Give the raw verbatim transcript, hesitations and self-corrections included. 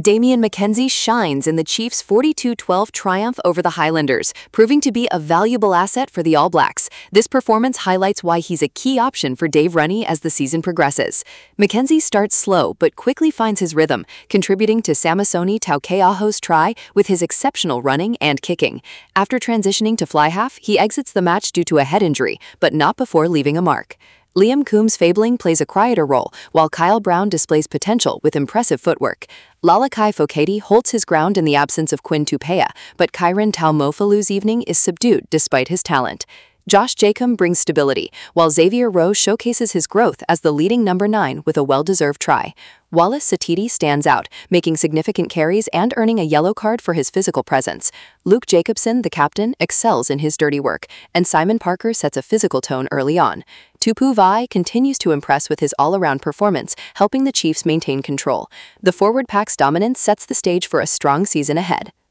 Damian McKenzie shines in the Chiefs' forty-two twelve triumph over the Highlanders, proving to be a valuable asset for the All Blacks. This performance highlights why he's a key option for Dave Runny as the season progresses. McKenzie starts slow but quickly finds his rhythm, contributing to Samisoni Taukeaho's try with his exceptional running and kicking. After transitioning to fly half, he exits the match due to a head injury, but not before leaving a mark. Liam Coombs-Fabling plays a quieter role, while Kyle Brown displays potential with impressive footwork. Lalakai Foketi holds his ground in the absence of Quinn Tupea, but Kyron Taumofalu's evening is subdued despite his talent. Josh Jacomb brings stability, while Xavier Rowe showcases his growth as the leading number nine with a well-deserved try. Wallace Satiti stands out, making significant carries and earning a yellow card for his physical presence. Luke Jacobson, the captain, excels in his dirty work, and Simon Parker sets a physical tone early on. Tupu Vai continues to impress with his all-around performance, helping the Chiefs maintain control. The forward pack's dominance sets the stage for a strong season ahead.